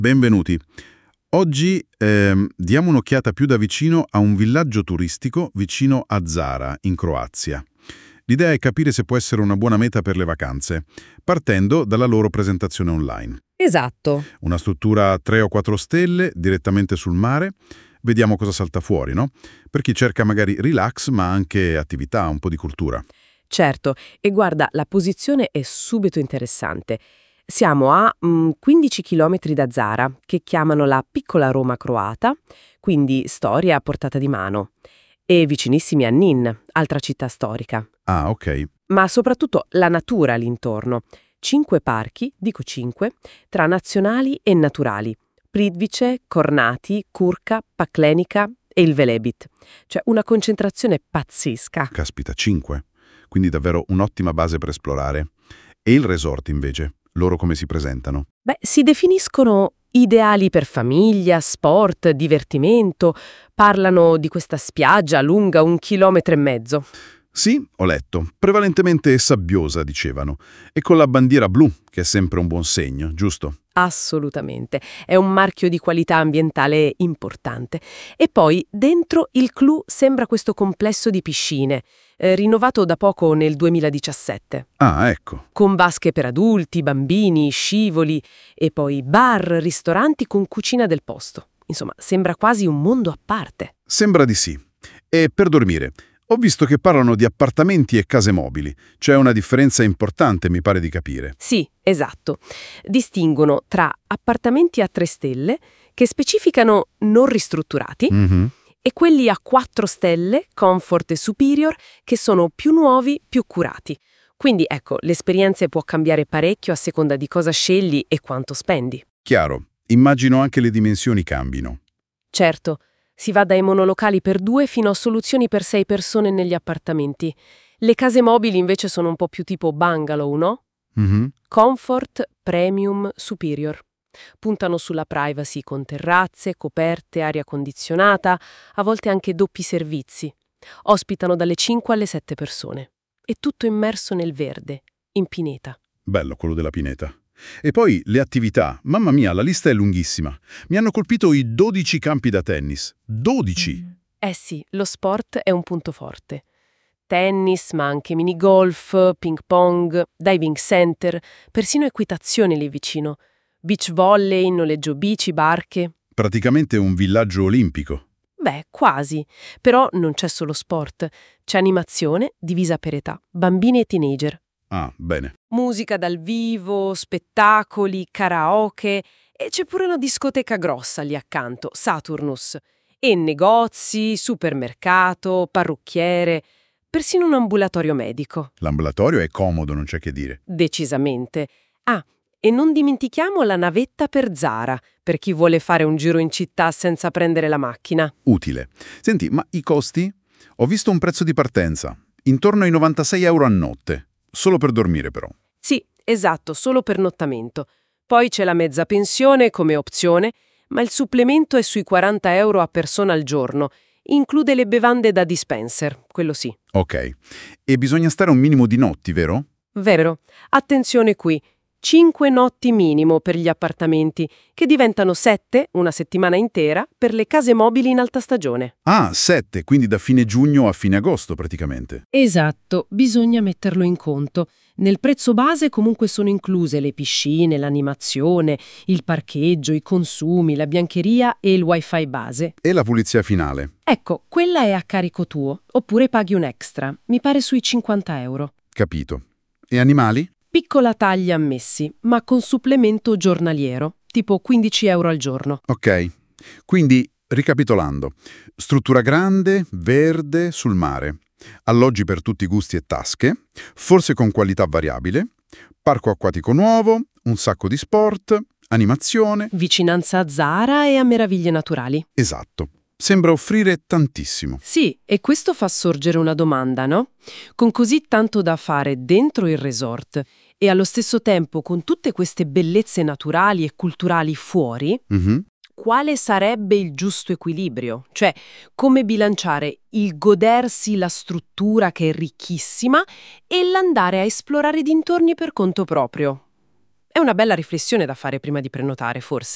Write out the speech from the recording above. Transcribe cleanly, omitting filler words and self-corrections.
Benvenuti. Oggi diamo un'occhiata più da vicino a un villaggio turistico vicino a Zara, in Croazia. L'idea è capire se può essere una buona meta per le vacanze, partendo dalla loro presentazione online. Esatto. Una struttura a 3 o 4 stelle, direttamente sul mare. Vediamo cosa salta fuori, no? Per chi cerca magari relax, ma anche attività, un po' di cultura. Certo, e guarda, la posizione è subito interessante. Siamo a 15 km da Zara, che chiamano la piccola Roma croata, quindi storia a portata di mano, e vicinissimi a Nin, altra città storica. Ah, ok. Ma soprattutto la natura all'intorno. 5 parchi, dico 5, tra nazionali e naturali. Plitvice, Kornati, Krka, Paklenica e il Velebit. Cioè una concentrazione pazzesca. Caspita, 5. Quindi davvero un'ottima base per esplorare. E il resort, invece? Loro come si presentano? Beh, si definiscono ideali per famiglia, sport, divertimento. Parlano di questa spiaggia lunga 1,5 chilometri. Sì, ho letto. Prevalentemente sabbiosa, dicevano. E con la bandiera blu, che è sempre un buon segno, giusto? Assolutamente. È un marchio di qualità ambientale importante. E poi, dentro il clou sembra questo complesso di piscine, rinnovato da poco nel 2017. Ah, ecco. Con vasche per adulti, bambini, scivoli e poi bar, ristoranti con cucina del posto. Insomma, sembra quasi un mondo a parte. Sembra di sì. E per dormire? Ho visto che parlano di appartamenti e case mobili. C'è una differenza importante, mi pare di capire. Sì, esatto. Distinguono tra appartamenti a 3 stelle, che specificano non ristrutturati, e quelli a 4 stelle, comfort e superior, che sono più nuovi, più curati. Quindi ecco, l'esperienza può cambiare parecchio a seconda di cosa scegli e quanto spendi. Chiaro. Immagino anche le dimensioni cambino. Certo, si va dai monolocali per 2 fino a soluzioni per 6 persone negli appartamenti. Le case mobili invece sono un po' più tipo bungalow, no? Comfort, premium, superior. Puntano sulla privacy con terrazze, coperte, aria condizionata, a volte anche doppi servizi. Ospitano dalle 5 alle 7 persone. E tutto immerso nel verde, in pineta. Bello quello della pineta. E poi le attività. Mamma mia, la lista è lunghissima. Mi hanno colpito i 12 campi da tennis. 12! Eh sì, lo sport è un punto forte. Tennis, ma anche minigolf, ping pong, diving center, persino equitazione lì vicino. Beach volley, noleggio bici, barche. Praticamente un villaggio olimpico. Beh, quasi. Però non c'è solo sport. C'è animazione divisa per età, bambini e teenager. Ah, bene. Musica dal vivo, spettacoli, karaoke e c'è pure una discoteca grossa lì accanto, Saturnus. E negozi, supermercato, parrucchiere, persino un ambulatorio medico. L'ambulatorio è comodo, non c'è che dire. Decisamente. Ah, e non dimentichiamo la navetta per Zara, per chi vuole fare un giro in città senza prendere la macchina. Utile. Senti, ma i costi? Ho visto un prezzo di partenza. Intorno ai 96 euro a notte. Solo per dormire, però. Sì, esatto, solo per nottamento. Poi c'è la mezza pensione come opzione, ma il supplemento è sui 40 euro a persona al giorno. Include le bevande da dispenser, quello sì. Ok. E bisogna stare un minimo di notti, vero? Vero. Attenzione qui. 5 notti minimo per gli appartamenti, che diventano 7, una settimana intera, per le case mobili in alta stagione. Ah, 7, quindi da fine giugno a fine agosto praticamente. Esatto, bisogna metterlo in conto. Nel prezzo base comunque sono incluse le piscine, l'animazione, il parcheggio, i consumi, la biancheria e il wifi base. E la pulizia finale? Ecco, quella è a carico tuo, oppure paghi un extra, mi pare sui 50 euro. Capito. E animali? Piccola taglia ammessi, ma con supplemento giornaliero, tipo 15 euro al giorno. Ok. Quindi, ricapitolando, struttura grande, verde, sul mare, alloggi per tutti i gusti e tasche, forse con qualità variabile, parco acquatico nuovo, un sacco di sport, animazione. Vicinanza a Zara e a meraviglie naturali. Esatto. Sembra offrire tantissimo. Sì, e questo fa sorgere una domanda, no? Con così tanto da fare dentro il resort e allo stesso tempo con tutte queste bellezze naturali e culturali fuori, quale sarebbe il giusto equilibrio? Cioè, come bilanciare il godersi la struttura che è ricchissima e l'andare a esplorare i dintorni per conto proprio? È una bella riflessione da fare prima di prenotare, forse.